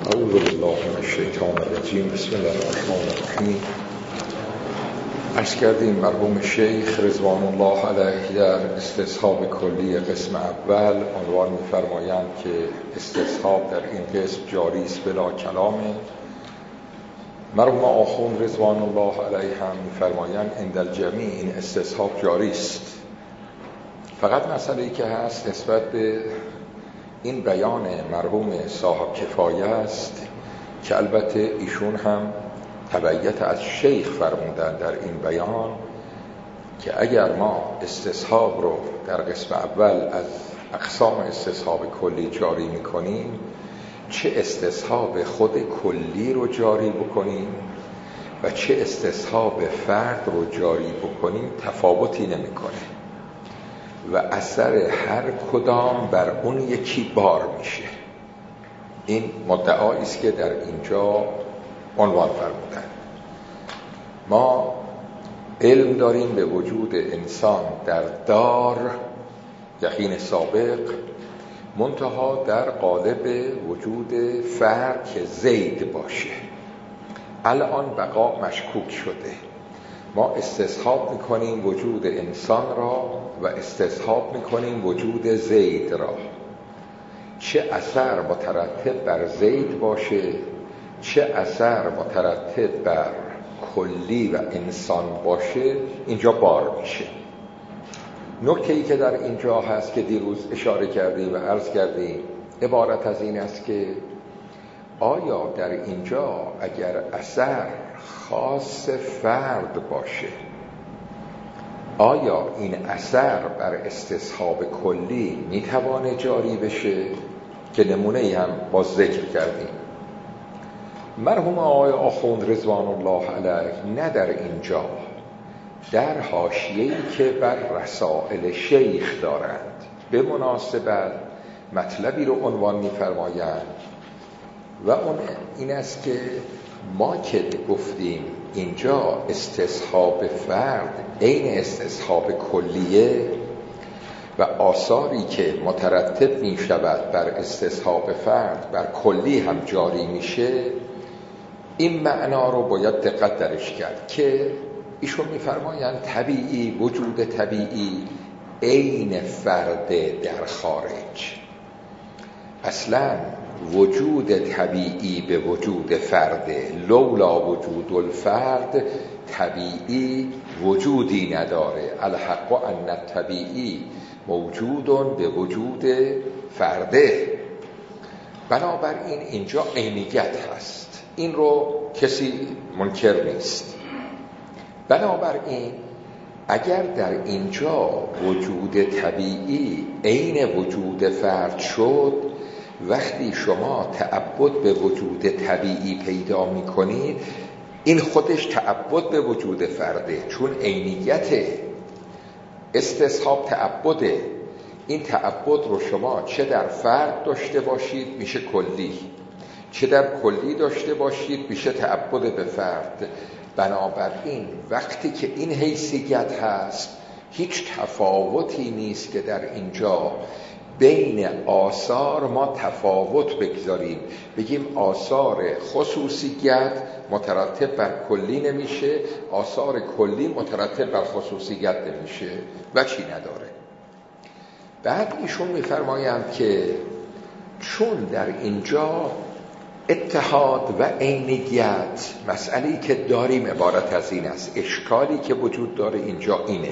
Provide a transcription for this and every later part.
اعوذ بالله من الشیطان الرجیم. بسم الله الرحمن الرحیم. عرض کردیم مرحوم شیخ رضوان الله علیه در استصحاب کلی قسم اول عنوان می‌فرمایند که استصحاب در این قسم جاری است بلا کلامه. مرحوم آخوند رضوان الله علیه هم می‌فرمایند عند الجمیع این استصحاب جاری است، فقط مسئله‌ای که هست نسبت به این بیان مرحوم صاحب کفایه است که البته ایشون هم تبعیت از شیخ فرمودن در این بیان که اگر ما استصحاب رو در قسم اول از اقسام استصحاب کلی جاری میکنیم، چه استصحاب خود کلی رو جاری بکنیم و چه استصحاب فرد رو جاری بکنیم تفاوتی نمیکنه و اثر هر کدام بر اون یکی بار میشه. این مدعایی است که در اینجا عنوان فرمودن. ما علم داریم به وجود انسان در دار یقین سابق، منتها در قالب وجود فرد که زید باشه. الان بقا مشکوک شده. ما استصحاب میکنیم وجود انسان را و استصحاب میکنیم وجود زید را. چه اثر مترتب بر زید باشه، چه اثر مترتب بر کلی و انسان باشه، اینجا بار میشه. نکته‌ای که در اینجا هست که دیروز اشاره کردیم و عرض کردیم عبارت از این است که آیا در اینجا اگر اثر خاص فرد باشه، آیا این اثر بر استصحاب کلی میتوانه جاری بشه؟ که نمونه هم باز ذکر کردیم. مرحوم آقای آخوند رضوان الله علیه نه در اینجا، در حاشیه‌ای که بر رسائل شیخ دارند به مناسبت مطلبی رو عنوان می‌فرمایند و اون این است که ما که گفتیم اینجا استصحاب فرد عین استصحاب کلیه و آثاری که مترتب می شود بر استصحاب فرد بر کلی هم جاری میشه، این معنا رو باید دقت درش کرد که ایشون میفرمایند طبیعی، وجود طبیعی عین فرد در خارج. اصلا وجود طبیعی به وجود فرد، لولا وجود الفرد طبیعی وجودی نداره. الحق ان الطبیعی موجود به وجود فرده. بنابراین اینجا عینیت هست، این رو کسی منکر نیست. بنابراین اگر در اینجا وجود طبیعی عین وجود فرد شد، وقتی شما تعبد به وجود طبیعی پیدا می کنید، این خودش تعبد به وجود فرده، چون عینیت استصحاب تعبده. این تعبد رو شما چه در فرد داشته باشید میشه کلی، چه در کلی داشته باشید میشه تعبد به فرد. بنابراین وقتی که این حیثیت هست، هیچ تفاوتی نیست که در اینجا بین آثار ما تفاوت بگذاریم، بگیم آثار خصوصیت مترتب بر کلی نمیشه، آثار کلی مترتب بر خصوصیت نمیشه و چی نداره. بعد ایشون میفرمایند که چون در اینجا اتحاد و عینیت مسئله‌ای که داریم عبارت از این است، اشکالی که وجود داره اینجا اینه،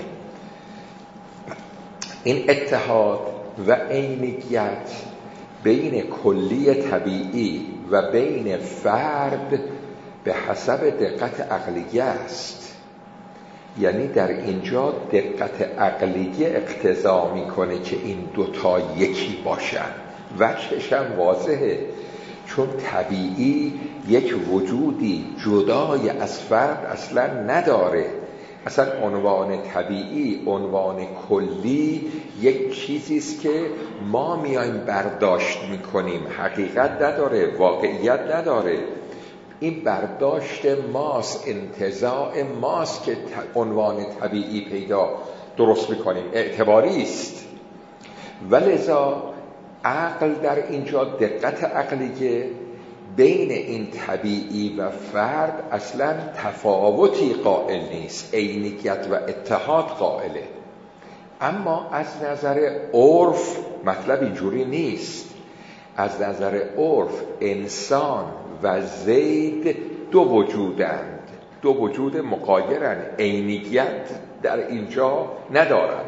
این اتحاد و عینیت بین کلی طبیعی و بین فرد به حسب دقت عقلیه است. یعنی در اینجا دقت عقلیه اقتضا میکنه که این دوتا یکی باشن. وجهش هم واضحه، چون طبیعی یک وجودی جدای از فرد اصلا نداره. اصلا عنوان طبیعی، عنوان کلی یک چیزی است که ما میایم برداشت میکنیم، حقیقت نداره، واقعیت نداره. این برداشت ماست، انتزاع ماست که عنوان طبیعی پیدا درست میکنیم، اعتباری است. ولذا عقل در اینجا دقت عقلیه بین این طبیعی و فرد اصلا تفاوتی قائل نیست، عینیت و اتحاد قائله. اما از نظر عرف مطلب اینجوری نیست. از نظر عرف انسان و زید دو وجودند، دو وجود مغایرند، عینیت در اینجا ندارند،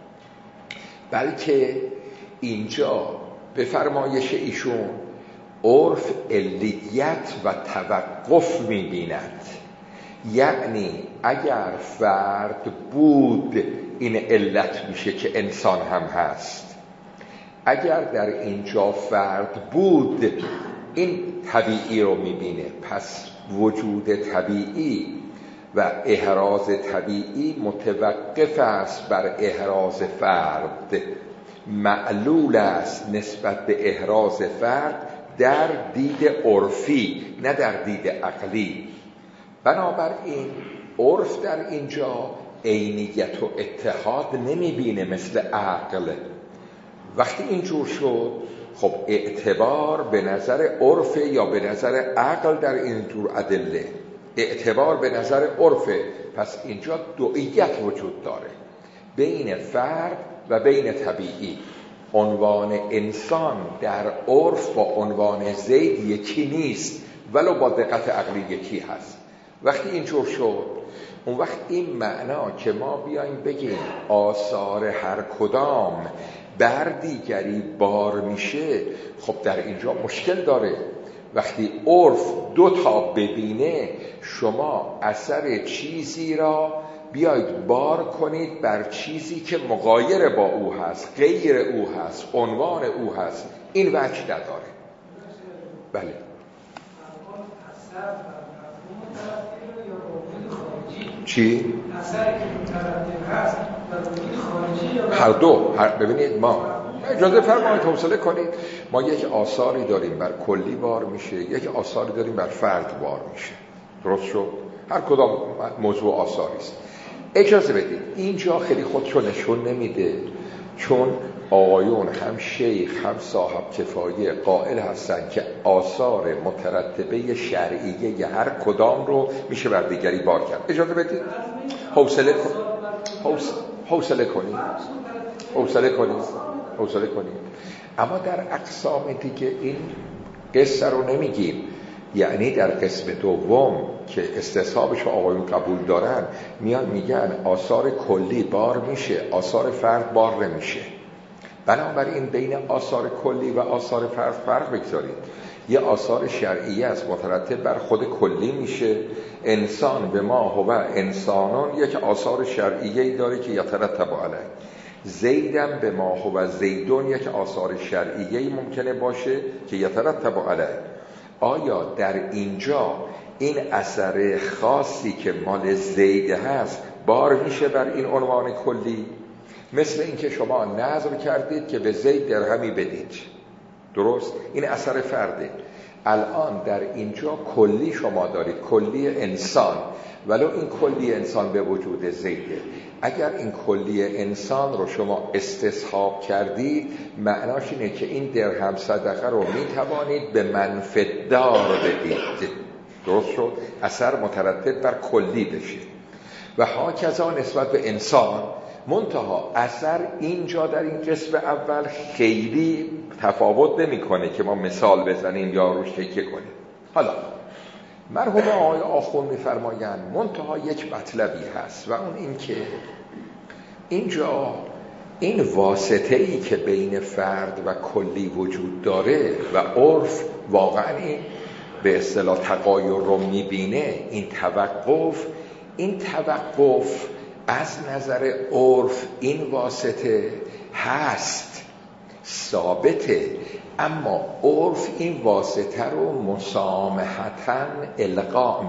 بلکه اینجا به فرمایش ایشون عرف علیت و توقف می‌بیند. یعنی اگر فرد بود این علت میشه که انسان هم هست، اگر در اینجا فرد بود این طبیعی رو می‌بینه. پس وجود طبیعی و احراز طبیعی متوقف است بر احراز فرد، معلول است نسبت به احراز فرد در دید عرفی نه در دید عقلی. بنابراین عرف در اینجا عینیت و اتحاد نمیبینه مثل عقل. وقتی اینجور شد خب اعتبار به نظر عرف یا به نظر عقل در اینجور ادله؟ اعتبار به نظر عرفه. پس اینجا دوئیت وجود داره بین فرد و بین طبیعی. عنوان انسان در عرف با عنوان زید یکی نیست، ولو با دقت عقلی یکی هست. وقتی اینجور شد اون وقت این معنا که ما بیایم بگیم آثار هر کدام بر دیگری بار میشه، خب در اینجا مشکل داره. وقتی عرف دو تا ببینه، شما اثر چیزی را بیاید بار کنید بر چیزی که مغایر با او هست، غیر او هست، عنوان او هست، این وجه نداره. بله. چی؟ اثری که مترتب هست بر وجود خارجی یا هر دو. ببینید ما اجازه فرمایید حوصله کنید، ما یک آثاری داریم بر کلی بار میشه، یک آثاری داریم بر فرد بار میشه. درست شد؟ هر کدام موضوع آثاری است. اجازه بدید اینجا خیلی خودشو نشون نمیده، چون آقایون هم شیخ هم صاحب کفایه قائل هستن که آثار مترتبه شرعیه هر کدام رو میشه بر دیگری بار کرد. اجازه بدید حوصله کنید. اما در اقسام دیگه این قصه رو نمیگیم. یعنی در قسم دوم که استصحابش آقایون قبول دارن، میان میگن آثار کلی بار میشه، آثار فرد بار نمیشه. بنابراین بین آثار کلی و آثار فرد فرق بگذارید. یه آثار شرعیه است مترتب بر خود کلی میشه. انسان به ما هو انسانان یک آثار شرعیه‌ای داره که یترتب علیه. زیدم به ما هو زیدون یک آثار شرعیه‌ای ممکنه باشه که یترتب علیه. آیا در اینجا این اثر خاصی که مال زید هست بار میشه بر این عنوان کلی؟ مثل اینکه شما نظر کردید که به زید درهمی بدید، درست؟ این اثر فرده. الان در اینجا کلی شما دارید، کلی انسان، ولو این کلی انسان به وجود زیده. اگر این کلی انسان رو شما استصحاب کردید، معناش اینه که این درهم صدقه رو میتوانید به منفعتدار بدید. درست شد؟ اثر مترتب بر کلی بشه. و هاکذا نسبت به انسان، منتها اثر اینجا در این قسم اول خیلی تفاوت نمیکنه که ما مثال بزنیم یا روش تکیه کنیم. حالا مرحوم آقای آخوند می‌فرمایند منتها یک مطلبی هست و اون این که اینجا این واسطه‌ای که بین فرد و کلی وجود داره و عرف واقعا این به اصطلاح تغایر رو می‌بینه، این توقف از نظر عرف این واسطه هست، ثابته، اما عرف این واسطه رو مسامحتاً القا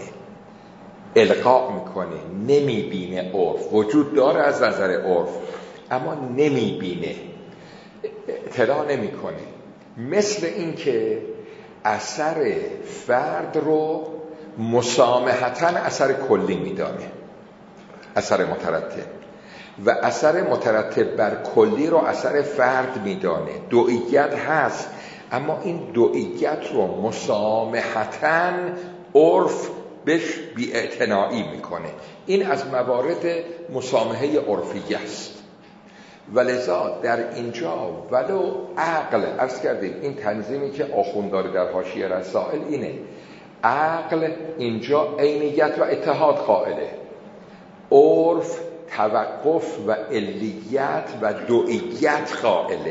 میکنه، نمیبینه. عرف وجود داره از نظر عرف اما نمیبینه، اطلاع نمیکنه. مثل این که اثر فرد رو مسامحتاً اثر کلی میدانه، اثر مترتب، و اثر مترتب بر کلی رو اثر فرد میدانه. دوئیت هست اما این دوئیت رو مسامحتاً عرف بهش بی‌اعتنایی میکنه. این از موارد مسامحه عرفیه است. ولذا در اینجا ولو عقل، عرض کردیم این تنظیمی که آخوند داره در حاشیه رسائل اینه، عقل اینجا عینیت و اتحاد قائله، عرف توقف و علیت و دوئیت قائله.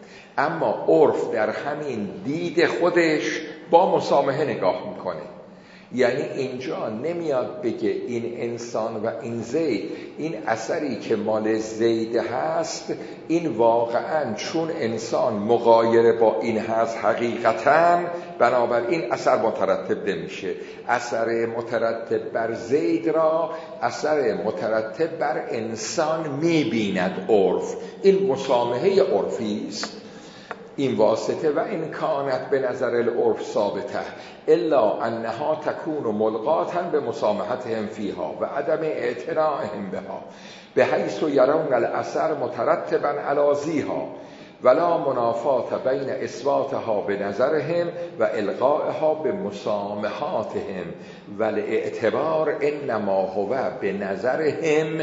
اما عرف در همین دید خودش با مسامحه نگاه میکنه. یعنی اینجا نمیاد بگه این انسان و این زید، این اثری که مال زید هست این واقعا چون انسان مغایر با این هست حقیقتا، بنابراین اثر مترتب نمیشه. اثر مترتب بر زید را اثر مترتب بر انسان میبیند عرف. این مسامحه عرفی است. این واسطه و این کانت به نظر العرف ثابته الا انها تکون ملقاتا به مسامحتهم فیها و عدم اعتنائهم بها بحیث یرون الاثر مترتبا علی ذیها ولا منافات بین اثباتها به نظرهم و الغائها به مسامحاتهم والاعتبار انما هو به نظرهم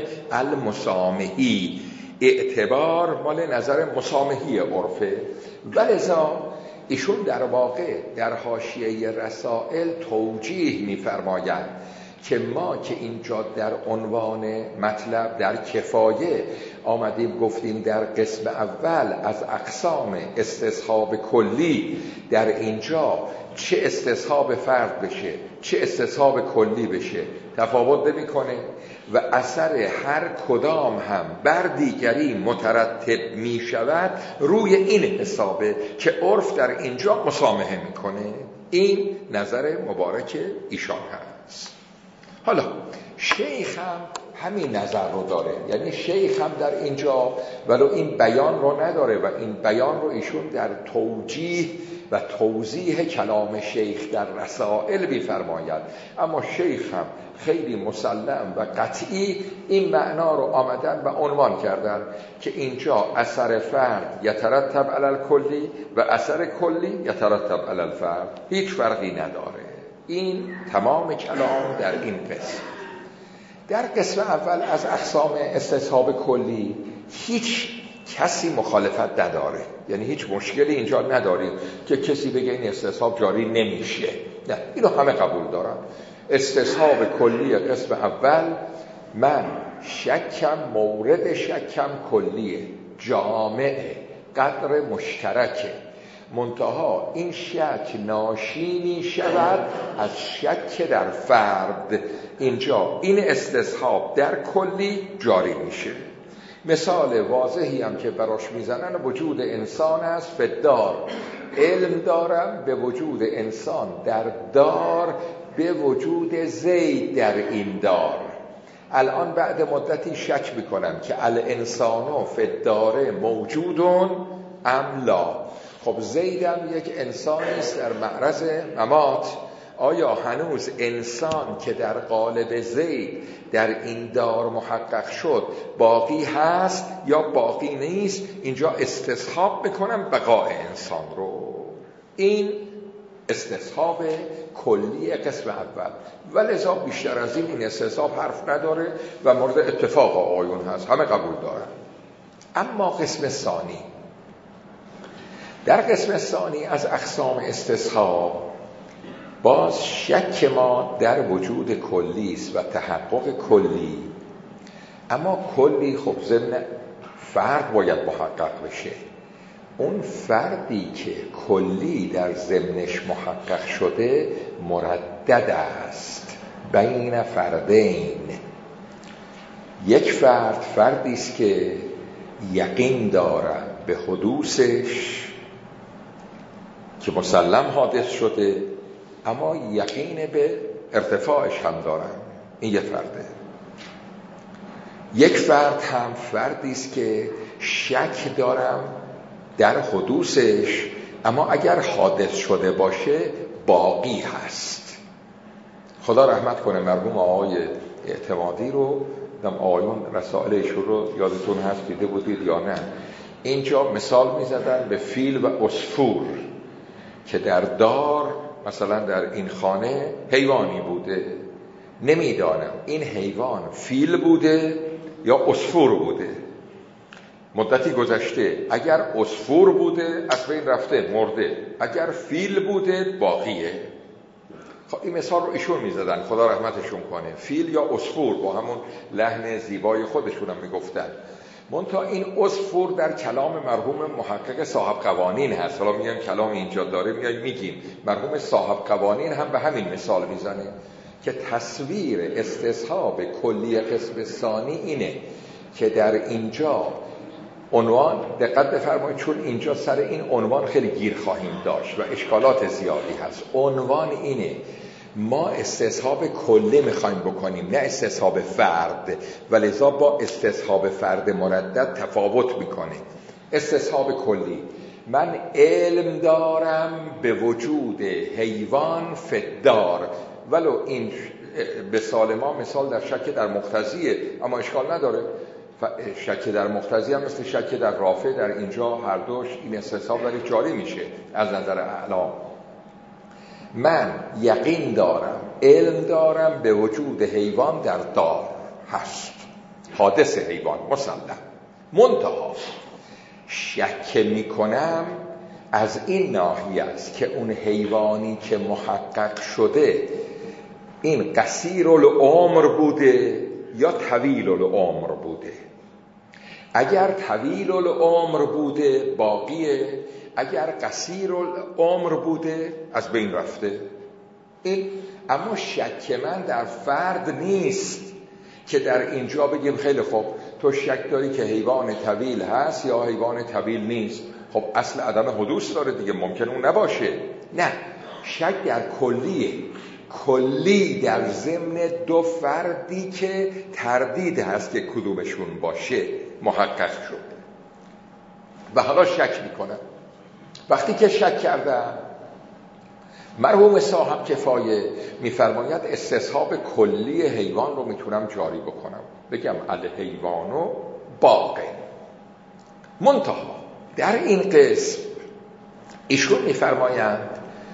المسامحی. اعتبار مال نظر مسامحی عرفه. ولذا ایشون در واقع در حاشیه رسائل توجیه می‌فرمایند که ما که اینجا در عنوان مطلب در کفایه آمدیم گفتیم در قسم اول از اقسام استصحاب کلی در اینجا چه استصحاب فرد بشه چه استصحاب کلی بشه تفاوت نمی‌کنه و اثر هر کدام هم بر دیگری مترتب می شود روی این حسابه که عرف در اینجا مسامحه میکنه. این نظر مبارک ایشان هست. حالا شیخ هم همین نظر رو داره، یعنی شیخ هم در اینجا ولو این بیان رو نداره و این بیان رو ایشون در توجیه و توضیح کلام شیخ در رسائل بیفرماید، اما شیخ هم خیلی مسلم و قطعی این معنا رو آمدن و عنوان کردن که اینجا اثر فرد یترتب علی الکلی و اثر کلی یترتب علی الفرد، هیچ فرقی نداره. این تمام کلام در این قسم. در قسم اول از اقسام استصحاب کلی هیچ کسی مخالفت نداره، یعنی هیچ مشکلی اینجا نداریم که کسی بگه این استصحاب جاری نمیشه، نه، اینو همه قبول دارن. استصحاب کلی قسم اول من شکم مورد شکم کلیه، جامعه، قدر مشترکه، منتها این شک ناشی شود از شک در فرد. اینجا این استصحاب در کلی جاری میشه. مثال واضحی هم که براش میزنن وجود انسان است فدار، علم دارم به وجود انسان در دار به وجود زید در این دار. الان بعد مدتی شک میکنم که الانسانو فداره موجودون ام لا. خب زیدم یک انسانی است در معرض ممات، آیا هنوز انسان که در قالب زید در این دار محقق شد باقی هست یا باقی نیست؟ اینجا استصحاب میکنم بقای انسان رو. این استصحاب کلی قسم اول، ولذا بیشتر از این استصحاب حرف نداره و مورد اتفاق آیون هست، همه قبول دارن. اما قسم ثانی، در قسم ثانی از اقسام استصحاب باز شک ما در وجود کلی است و تحقق کلی، اما کلی خب ضمن فرد باید محقق بشه. اون فردی که کلی در ضمنش محقق شده مردد است بین فردین. یک فرد فردی است که یقین دارم به حدوثش که مسلم حادث شده، اما یقین به ارتفاعش هم دارم، این یک فرده. یک فرد هم فردی است که شک دارم در حدوثش، اما اگر حادث شده باشه باقی هست. خدا رحمت کنه مرحوم آقای اعتمادی رو، آقایون رسائلشون رو یادتون هست دیده بودید یا نه؟ اینجا مثال میزدن به فیل و عصفور. که در دار مثلا در این خانه حیوانی بوده، نمیدانم این حیوان فیل بوده یا عصفور بوده. مدتی گذشته اگر عصفور بوده از بین رفته مرده، اگر فیل بوده باقیه. خب این مثال رو ایشون میزدن، خدا رحمتشون کنه. فیل یا عصفور با همون لحن زیبای خودشون هم میگفتن. منتها این عصفور در کلام مرحوم محقق صاحب قوانین هست. حالا میگم کلام اینجا داره میگیم مرحوم صاحب قوانین هم به همین مثال میزنه که تصویر استصحاب کلی قسم ثانی اینه که در اینجا عنوان، دقت بفرمایید چون اینجا سر این عنوان خیلی گیر خواهیم داشت و اشکالات زیادی هست. عنوان اینه ما استصحاب کلی میخوایم بکنیم نه استصحاب فرد، ولذا با استصحاب فرد مردد تفاوت میکنه. استصحاب کلی، من علم دارم به وجود حیوان فدار، ولو این به سال ما مثال در شک در مقتضیه اما اشکال نداره. شک در مقتضی هم مثل شک در رافع، در اینجا هر دوش این استصحاب ولی جاری میشه از نظر اعلام. من یقین دارم، علم دارم به وجود حیوان در دار هست، حادث حیوان مسلم. منتها شک میکنم از این ناحیه است که اون حیوانی که محقق شده این قصیر العمر بوده یا طویل العمر بوده. اگر طویل العمر بوده باقیه، اگر قصیر العمر بوده از بین رفته. این اما شک من در فرد نیست که در اینجا بگیم خیلی خوب تو شک داری که حیوان طویل هست یا حیوان طویل نیست. خب اصل عدم حدوث داره دیگه، ممکن اون نباشه. نه، شک در کلیه، کلی در ضمن دو فردی که تردید هست که کدومشون باشه محقق شد و حالا شک میکنم. وقتی که شک کردم مرحوم صاحب کفایه میفرماید استصحاب کلی حیوان رو میتونم جاری بکنم، بگم الحیوانو باقی. منتها در این قسم ایشون میفرمایند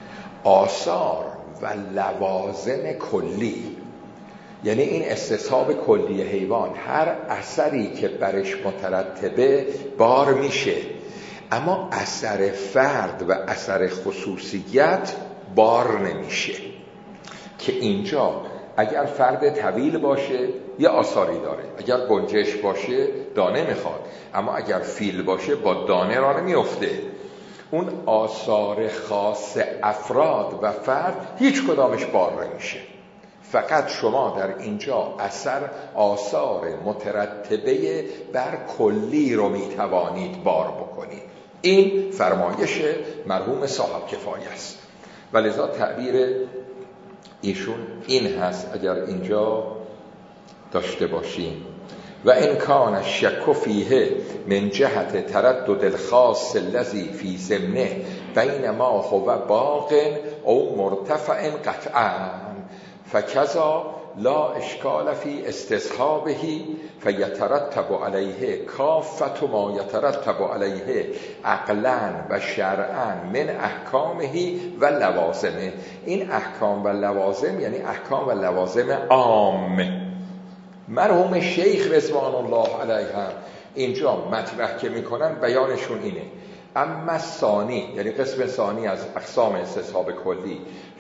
آثار و لوازم کلی، یعنی این استصحاب کلی حیوان هر اثری که برش مترتبه بار میشه، اما اثر فرد و اثر خصوصیت بار نمیشه. که اینجا اگر فرد طویل باشه یه آثاری داره، اگر گنجش باشه دانه میخواد، اما اگر فیل باشه با دانه را نمیفته. اون آثار خاص افراد و فرد هیچ کدامش بار نمیشه. فقط شما در اینجا آثار مترتبه بر کلی رو میتوانید بار بکنید. این فرمایش مرحوم صاحب کفایه است و لذا تعبیر ایشون این هست اگر اینجا داشته باشیم و ان کان الشک فیه من جهت تردد الخاص الذی فی ضمنه بینما هو باق او مرتفع قطعا فکذا لا اشکال فی استصحابه فیترتب علیه کافة ما یترتب علیه عقلا و شرعا من احکامه و لوازمه. این احکام و لوازم یعنی احکام و لوازم عام. مرحوم شیخ رضوان الله علیه هم اینجا مطرح که میکنن بیانشون اینه. اما ثانی یعنی قسم ثانی از اقسام استصحاب کلی،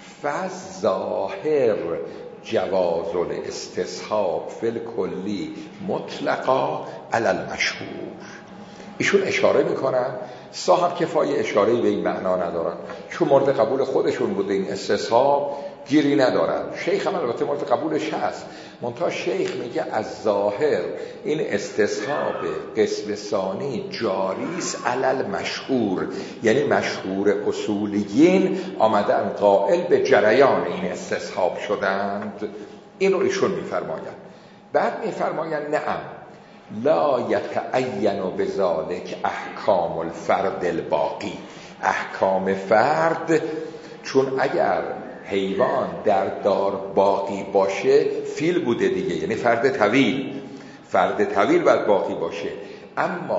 فظاهر جواز الاستصحاب فی الکلی مطلقا علی المشهور. ایشون اشاره میکنن، صاحب کفایه اشاره به این معنا ندارن چون مورد قبول خودشون بوده این استصحاب گیری ندارن. شیخ هم البته مورد قبولش هست، منتها شیخ میگه از ظاهر این استصحاب قسم ثانی جاریس علل مشهور، یعنی مشهور اصولیین آمدن قائل به جریان این استصحاب شدند. این رو ایشون میفرمایند. بعد میفرمایند نعم لا یتعین بذالک احکام الفرد الباقی. احکام فرد، چون اگر حیوان در دار باقی باشه فیل بوده دیگه، یعنی فرد طویل باید باقی باشه، اما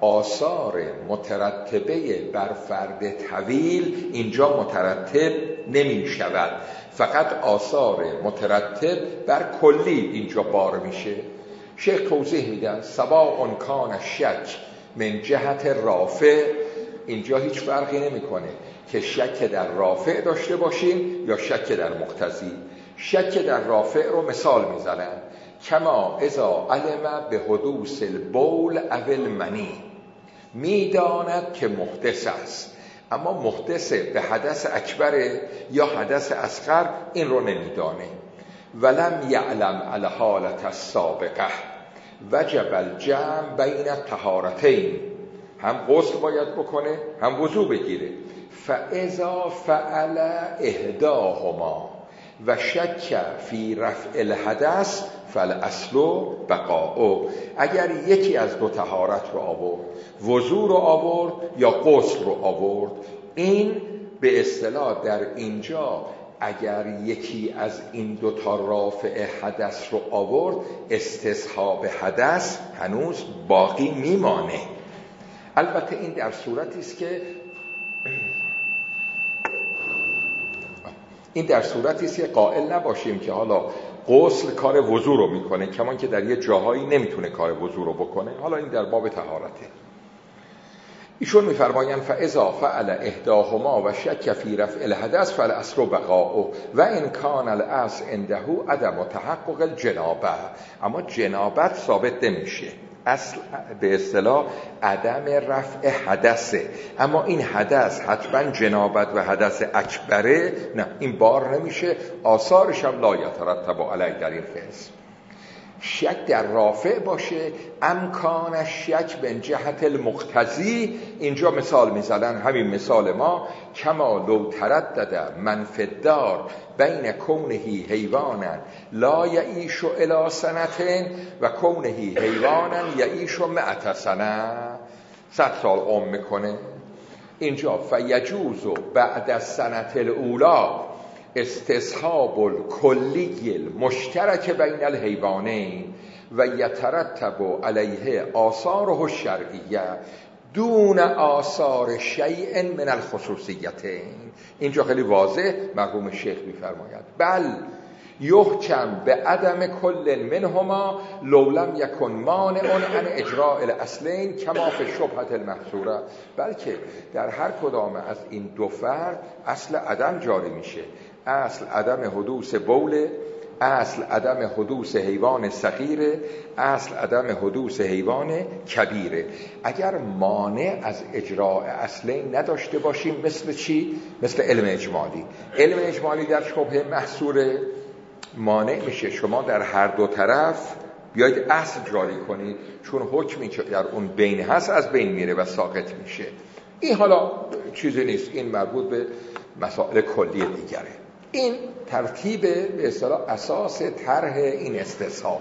آثار مترتبه بر فرد طویل اینجا مترتب نمی شود، فقط آثار مترتب بر کلی اینجا بار میشه. شیخ توضیح میدن سواء کان الشک من جهت رافع، اینجا هیچ فرقی نمیکنه که شک در رافع داشته باشیم یا شک در مقتضی. شک در رافع رو مثال میزنن کما اذا علم به حدوث البول او المنی، میداند که محدث است اما محدث به حدث اکبر یا حدث اصغر این رو نمیدانه. ولم یعلم الحالة السابقه وجب الجمع بین الطهارتین، هم غسل باید بکنه هم وضو بگیره. فاذا فعل احداهما و شک فی رفع الحدث فالاصل بقاء، اگر یکی از دو طهارت رو آورد، وضو رو آورد یا غسل رو آورد، این به اصطلاح در اینجا اگر یکی از این دو تا رافع حدث رو آورد، استصحاب حدث هنوز باقی میمانه. البته این در صورتی است که قائل نباشیم که حالا غسل کار وضو رو میکنه، کمان که در یه جاهایی نمیتونه کار وضو رو بکنه، حالا این در باب طهارته. ایشون میفرمایند فاذا فعل احداهما و شک فی رفع الحدث فالاصل بقاء و ان کان الاصل عنده عدم تحقق الجنابه، اما جنابت ثابت نمیشه، اصل به اصطلاح عدم رفع حدثه، اما این حدث حتما جنابت و حدث اکبره نه، این بار نمیشه، آثارش هم لا یترتب علیه در این قسم. شک در رافع باشه امکان شک من جهت المقتضی، اینجا مثال میزنن همین مثال ما کما لو تردد من فی الدار بین کونه حیوانا لا یعیش الی سنتین و کونه حیوانا یعیش 100 سنه، 100 سال عمر میکنه. اینجا فیجوز بعد از سنت الاولا استصحاب الکلی المشترک بین الحیوانین و یترتب علیه آثاره الشرعیه دون آثار شیء من الخصوصیتین. اینجا خیلی واضح مرحوم شیخ می‌فرماید بل یحکم به عدم کل منهما لو لم یکن مانع عن اجراء الاصلین کما فی الشبهة المحصوره، بلکه در هر کدام از این دو فرد اصل عدم جاری میشه، اصل عدم حدوث بول، اصل عدم حدوث حیوان صغیر، اصل عدم حدوث حیوان کبیره. اگر مانع از اجراء اصلین نداشته باشیم مثل چی؟ مثل علم اجمالی. علم اجمالی در شبهه محصوره مانع میشه شما در هر دو طرف بیاید اصل جاری کنید، چون حکمی که در اون بین هست از بین میره و ساقط میشه. این حالا چیزی نیست، این مربوط به مسائل کلی دیگره. این ترتیب به اصطلاح اساس طرح این استصحابه.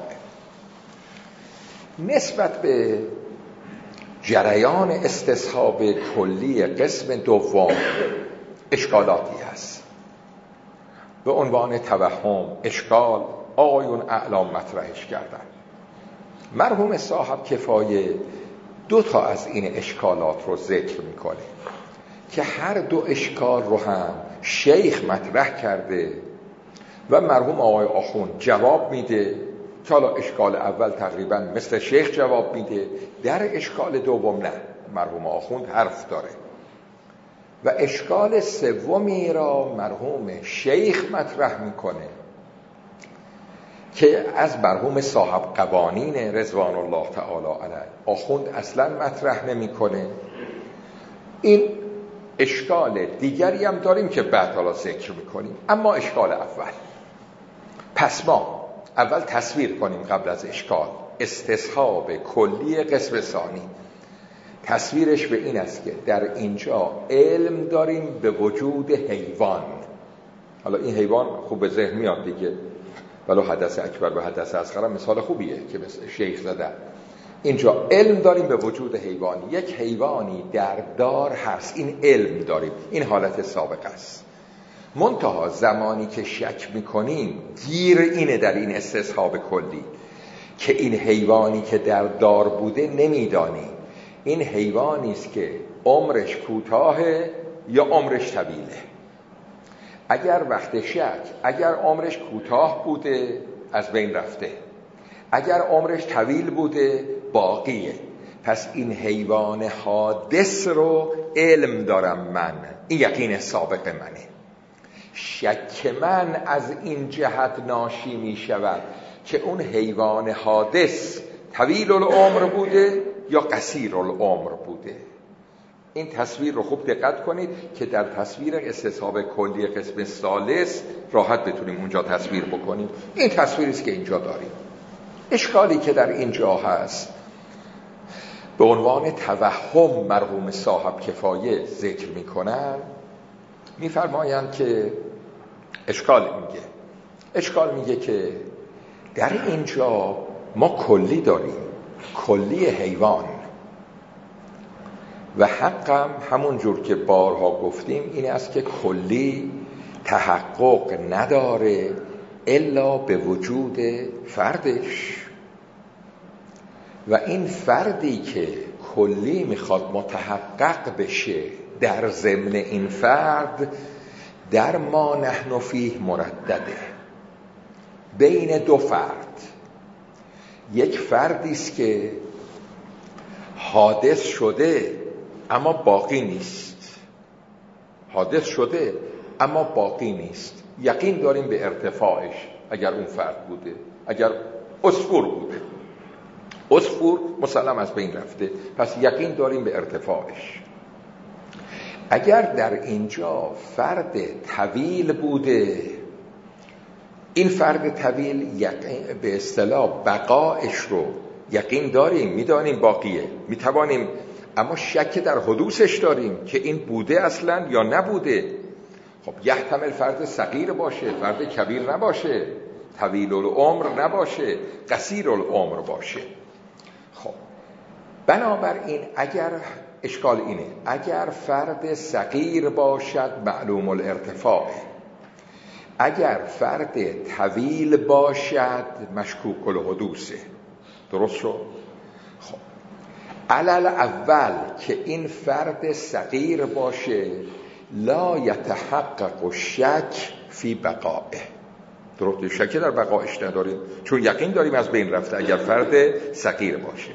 نسبت به جریان استصحاب کلی قسم دوم اشکالاتی هست. به عنوان توهم اشکال آقایون اعلام مطرحش کردن. مرحوم صاحب کفایه 2 تا از این اشکالات رو ذکر میکنه که هر 2 اشکال رو هم شیخ مطرح کرده و مرحوم آقای آخوند جواب میده که حالا اشکال اول تقریبا مثل شیخ جواب میده، در اشکال دوم نه، مرحوم آخوند حرف داره و اشکال سومی را مرحوم شیخ مطرح میکنه که از مرحوم صاحب قوانین رضوان الله تعالی علیه آخوند اصلا مطرح نمیکنه. این اشکال دیگری هم داریم که بعد حالا ذکر میکنیم، اما اشکال اول، پس ما اول تصویر کنیم قبل از اشکال استصحاب کلی قسم ثانی. تصویرش به این است که در اینجا علم داریم به وجود حیوان. حالا این حیوان خوب به ذهن میاد دیگه، ولو حدث اکبر و حدث اصغر مثال خوبیه که مثل شیخ زده. اینجا علم داریم به وجود حیوانی، یک حیوانی در دار هست، این علم داریم، این حالت سابق است. منتها زمانی که شک میکنیم گیر اینه در این استصحاب کلی که این حیوانی که در دار بوده نمیدانیم، این حیوانی است که عمرش کوتاهه یا عمرش طویله. اگر وقت شک، اگر عمرش کوتاه بوده از بین رفته، اگر عمرش طویل بوده باقیه. پس این حیوان حادث رو علم دارم من، این یقین سابق منه. شک من از این جهت ناشی می شود که اون حیوان حادث طویل العمر بوده یا قصیر العمر بوده. این تصویر رو خوب دقت کنید که در تصویر استصحاب کلی قسم ثالث راحت بتونیم اونجا تصویر بکنیم. این تصویری است که اینجا داریم. اشکالی که در اینجا هست به عنوان توهم مرحوم صاحب کفایه ذکر میکنن، میفرمایند که اشکال میگه که در اینجا ما کلی داریم، کلی حیوان، و حقم همون جور که بارها گفتیم این است که کلی تحقق نداره الا به وجود فردش، و این فردی که کلی میخواد متحقق بشه در ضمن این فرد در ما نحن فیه مردده بین دو فرد. یک فردی است که حادث شده اما باقی نیست، حادث شده اما باقی نیست. یقین داریم به ارتفاعش اگر اون فرد بوده، اگر عصفور بوده، عصفور مسلم از بین رفته، پس یقین داریم به ارتفاعش. اگر در اینجا فرد طویل بوده، این فرد طویل به اصطلاح بقایش رو یقین داریم، میدانیم باقیه، میتوانیم، اما شک در حدوثش داریم که این بوده اصلا یا نبوده. خب یحتمل فرد صغیر باشه، فرد کبیر نباشه، طویل العمر نباشه، قصیر العمر باشه. خب بنابراین اگر اشکال اینه، اگر فرد صغیر باشد معلوم الارتفاع، اگر فرد طویل باشد مشکوک الحدوثه. درست شد؟ خب علل اول که این فرد صغیر باشه لا یتحقق الشک فی بقائه. درست، شکی در بقایش نداریم چون یقین داریم از بین رفته اگر فرد صغیر باشه.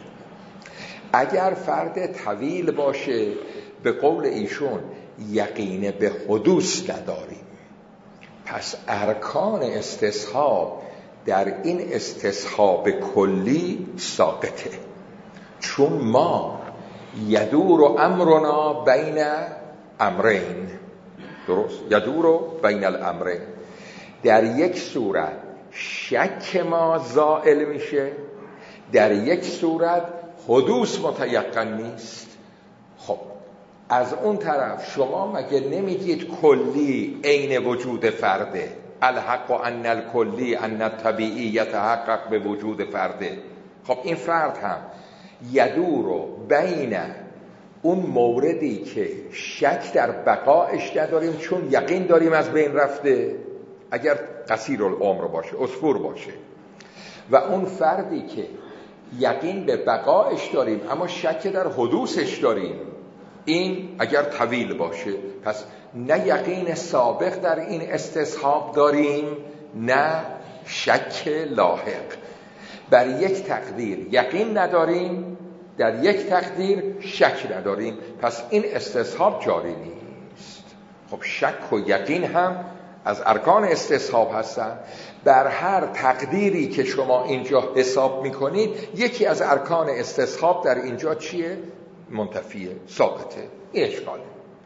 اگر فرد طویل باشه به قول ایشون یقین به حدوث نداریم. پس ارکان استصحاب در این استصحاب کلی ساقطه، چون ما یدور امرنا بین امرین. درست، یدور بین الامرین. در یک صورت شک ما زائل میشه، در یک صورت حدوث متیقن نیست. خب از اون طرف شما مگه نمیگید کلی عین وجود فرده؟ الحق ان الکلی ان الطبیعی یتحقق به وجود فرده. خب این فرد هم یدور بین اون موردی که شک در بقایش نداریم چون یقین داریم از بین رفته اگر قصیر العمر باشه، عصفور باشه، و اون فردی که یقین به بقایش داریم اما شک در حدوثش داریم، این اگر طویل باشه پس نه یقین سابق در این استصحاب داریم نه شک لاحق. بر یک تقدیر یقین نداریم، در یک تقدیر شک نداریم، پس این استصحاب جاری نیست. خب شک و یقین هم از ارکان استصحاب هستن. بر هر تقدیری که شما اینجا حساب میکنید یکی از ارکان استصحاب در اینجا چیه؟ منتفیه، ساقطه. این اشکاله.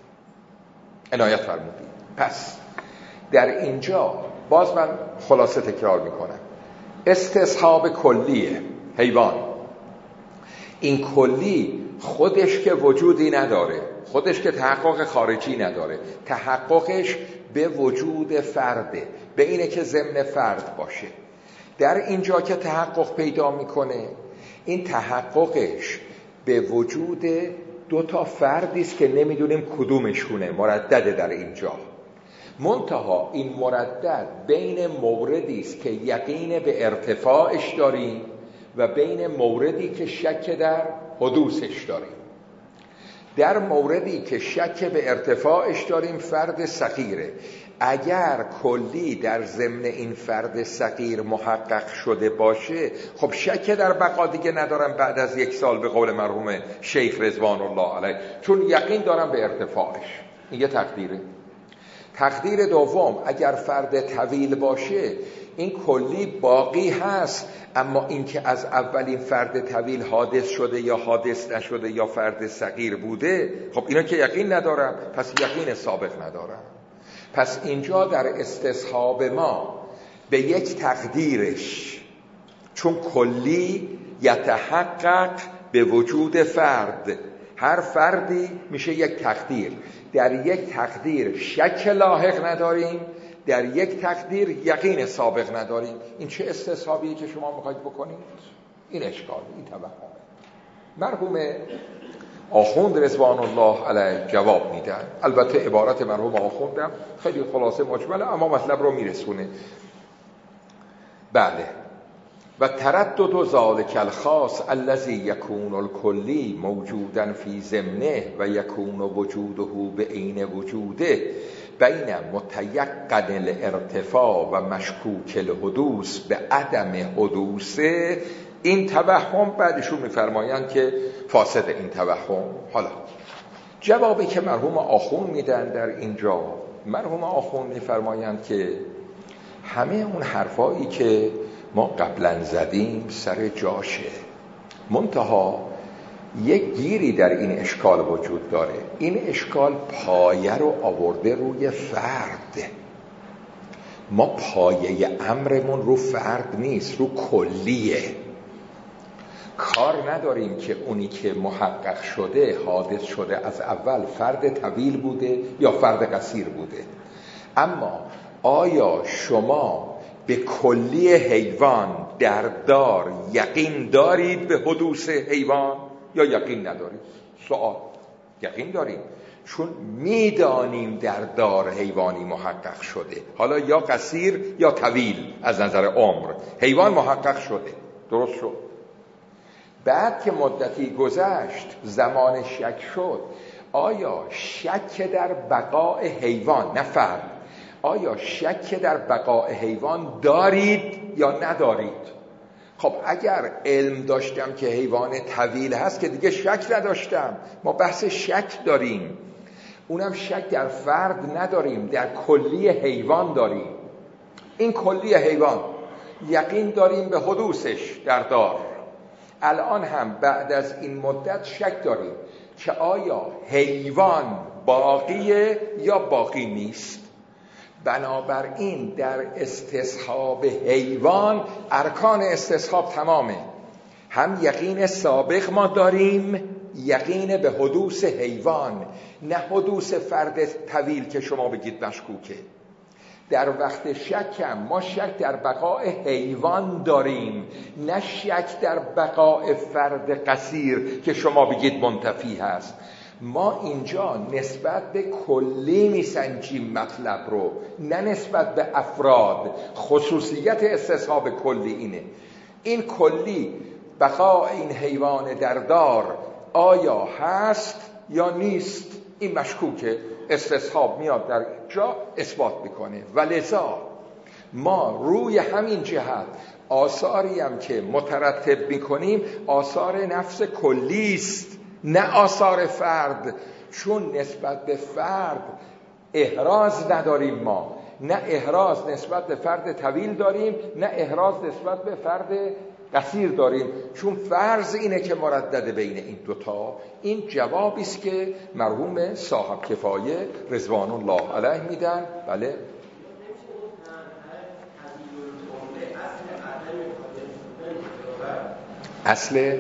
عنایت فرمودید. پس در اینجا باز من خلاصه تکرار میکنم، استصحاب کلیه حیوان، این کلی خودش که وجودی نداره، خودش که تحقق خارجی نداره، تحققش به وجود فرده، به اینه که ضمن فرد باشه. در اینجا که تحقق پیدا میکنه، این تحققش به وجود دو تا فردی است که نمیدونیم کدومشونه، مردده در اینجا. منتها این مردد بین موردی است که یقین به ارتفاعش داریم و بین موردی که شک در حدوثش داریم. در موردی که شک به ارتفاعش داریم فرد صغیره، اگر کلی در ضمن این فرد صغیر محقق شده باشه، خب شک در بقا دیگه ندارم بعد از 1 سال به قول مرحوم شیخ رضوان الله علیه، چون یقین دارم به ارتفاعش. این یه تقدیره. تقدیر دوم، اگر فرد طویل باشه این کلی باقی هست، اما اینکه از اولین فرد طویل حادث شده یا حادث نشده یا فرد صغیر بوده، خب اینا که یقین ندارم، پس یقین سابق ندارم. پس اینجا در استصحاب ما به یک تقدیرش، چون کلی یتحقق به وجود فرد، هر فردی میشه یک تقدیر، در یک تقدیر شک لاحق نداریم، در یک تقدیر یقین سابق نداریم. این چه استصحابیه که شما میخواید بکنید؟ این اشکال، این توهمه. مرحوم آخوند رضوان الله علیه جواب میدن. البته عبارت مرحوم آخوندم خیلی خلاصه مجمله، اما مطلب رو میرسونه. بله، و تردد ذالک الخاص الذی یکون الکلی موجودا فی ضمنه و یکون وجوده بعین وجوده بین متیقن الارتفاع و مشکوک الحدوث به عدم حدوثه، این توهم بعدشون میفرمایند که فاسد این توهم. حالا جوابی که مرحوم آخون میدن در اینجا، مرحوم آخون میفرمایند که همه اون حرفایی که ما قبلا زدیم سر جاشه، منتها یک گیری در این اشکال وجود داره. این اشکال پایه رو آورده روی فرد. ما پایه امرمون رو فرد نیست، رو کلیه. کار نداریم که اونی که محقق شده، حادث شده از اول فرد طویل بوده یا فرد قصیر بوده. اما آیا شما به کلی حیوان در دار یقین دارید به حدوث حیوان یا یقین ندارید؟ سوال. یقین داریم، چون میدانیم در دار حیوانی محقق شده، حالا یا قصیر یا طویل از نظر عمر حیوان محقق شده، درست شد. بعد که مدتی گذشت، زمان شک شد، آیا شک در بقای حیوان، نه فرد، آیا شک در بقای حیوان دارید یا ندارید؟ خب اگر علم داشتم که حیوان طویل هست که دیگه شک نداشتم، ما بحث شک داریم، اونم شک در فرد نداریم، در کلی حیوان داریم. این کلی حیوان یقین داریم به حدوثش در دار. الان هم بعد از این مدت شک داریم که آیا حیوان باقیه یا باقی نیست. بنابراین در استصحاب حیوان ارکان استصحاب تمامه. هم یقین سابق ما داریم، یقین به حدوث حیوان، نه حدوث فرد طویل که شما بگید مشکوکه. در وقت شک ما شک در بقای حیوان داریم، نه شک در بقای فرد قصیر که شما بگید منتفی هست. ما اینجا نسبت به کلی میسنجیم مطلب رو، نه نسبت به افراد. خصوصیت استصحاب کلی اینه. این کلی بقای این حیوان در دار آیا هست یا نیست، این مشکوکه. استصحاب میاد در جا اثبات میکنه. ولذا ما روی همین جهت آثاری هم که مترتب میکنیم آثار نفس کلیست، نه آثار فرد. چون نسبت به فرد احراز نداریم ما، نه احراز نسبت به فرد طویل داریم، نه احراز نسبت به فرد قصیر داریم. چون فرض اینه که مردد بین این دوتا. این جوابی است که مرحوم صاحب کفایه رضوان الله علیه میدن. بله، اصل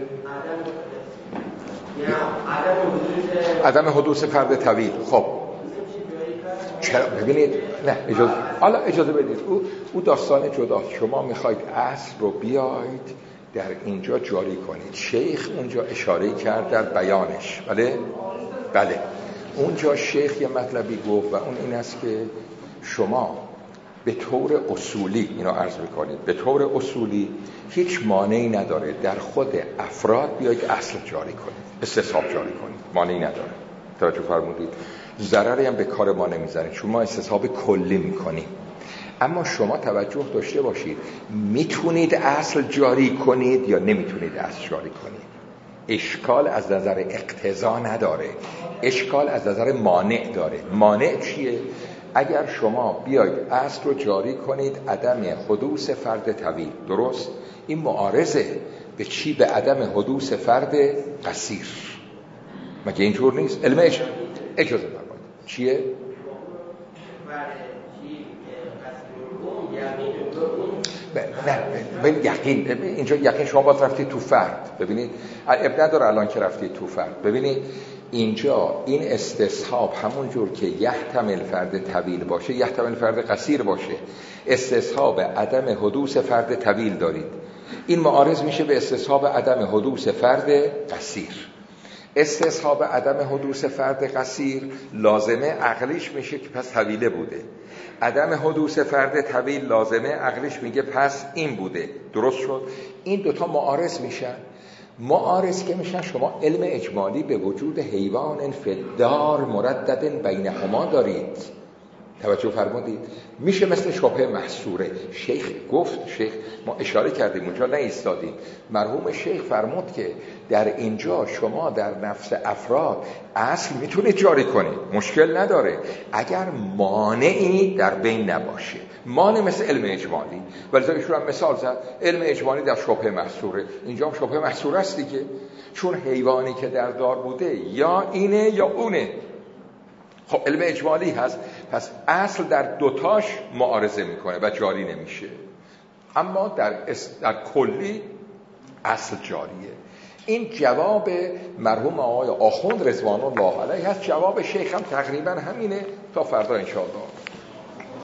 عدم حدوث فرد طویل. خب چرا؟ ببینید، نه اجازه بدید، او داستان جدا. شما میخواید اصل رو بیاید در اینجا جاری کنید. شیخ اونجا اشاره کرد در بیانش. بله اونجا شیخ یه مطلبی گفت و اون این است که شما به طور اصولی اینو عرض میکنید، به طور اصولی هیچ مانعی نداره در خود افراد بیاید اصل جاری کنید، استصحاب جاری کنید، مانعی نداره. توجه فرمودید؟ ضرری هم به کار ما نمیزنه چون ما استصحاب کلی میکنیم. اما شما توجه داشته باشید، میتونید اصل جاری کنید یا نمیتونید اصل جاری کنید. اشکال از نظر اقتضا نداره، اشکال از نظر مانع داره. مانع چیه؟ اگر شما بیاید اصل رو جاری کنید عدم حدوث فرد طویل، درست؟ این معارضه به چی؟ به عدم حدوث فرد قصیر. مگه اینطور نیست؟ علم اجازه فرمایید چیه؟ نه یقین، اینجا یقین شما باید رفتید تو فرد. ببینید ابن نداره الان که رفتید تو فرد. ببینید اینجا این استصحاب همون جور که یحتمل فرد طویل باشه یحتمل فرد قصیر باشه. استصحاب عدم حدوث فرد طویل دارید، این معارض میشه به استصحاب عدم حدوث فرد قصیر. استصحاب عدم حدوث فرد قصیر لازمه عقلیش میشه که پس طویله بوده. عدم حدوث فرد طویل لازمه عقلیش میگه پس این بوده. درست شد؟ این دوتا معارض میشن. معارض که میشن شما علم اجمالی به وجود حیوان فدار مردد بینهما دارید. توجه فرمودید؟ میشه مثل شبهه محصوره. شیخ گفت، شیخ ما اشاره کردیم اونجا نیستادیم، مرحوم شیخ فرمود که در اینجا شما در نفس افراد اصل میتونید جاری کنید، مشکل نداره اگر مانعی در بین نباشه. مانع مثل علم اجمالی، ولی ایشون هم مثال زد علم اجمالی در شبهه محصوره. اینجا هم شبهه محصوره است دیگه، چون حیوانی که در دار بوده یا اینه یا اونه. خب علم اجمالی هست، پس اصل در دوتاش معارضه میکنه و جاری نمیشه، اما در کلی اصل جاریه. این جواب مرحوم آقای آخوند رضوان الله علیه هست. جواب شیخ هم تقریبا همینه. تا فردا انشاءالله.